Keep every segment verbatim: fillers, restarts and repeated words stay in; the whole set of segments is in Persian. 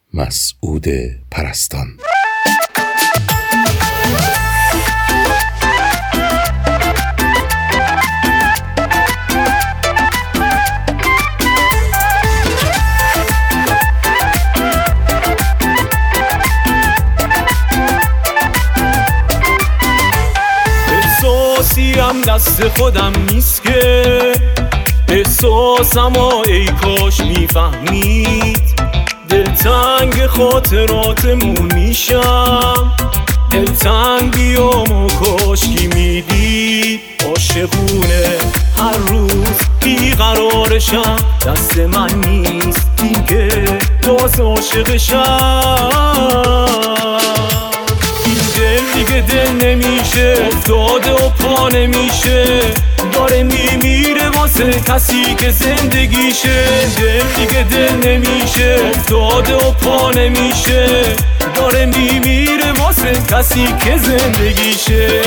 مسعود پرستان. احساسیم دست خودم نیست که احساسم و ای کاش میفهمید، دلتنگ خاطراتمون میشم، دلتنگ بیام و کاشکی میدید. عاشقونه هر روز بیقرارشم، دست من نیست این که باز عاشقشم. این دل دیگه دل نمیشه، افتاده و پا نمیشه، داره میمیره واسه کسی که زندگیشه. دل دیگه دل نمیشه، افتاده و پا نمیشه، داره میمیره واسه کسی که زندگیشه.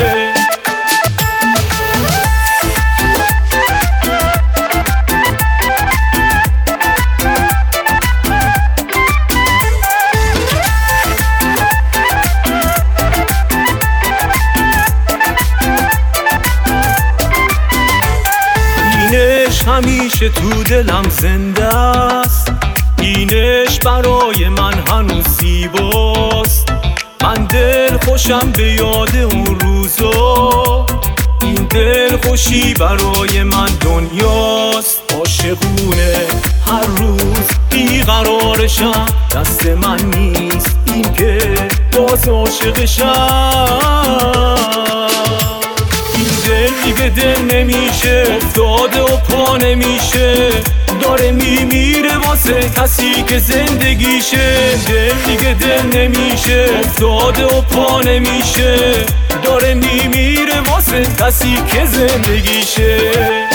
همیشه تو دلم زنده است، اینش برای من هنوز زیباست. من دل خوشم به یاد اون روزا، این دل خوشی برای من دنیاست. عاشقونه هر روز بیقرارشم، دست من نیست این که باز عاشقشم. دل دیگه دل نمیشه، افتاده و پا نمیشه، داره میمیره واسه کسی که زندگیشه. دل دیگه دل نمیشه، افتاده و پا نمیشه، داره میمیره واسه کسی که زندگیشه.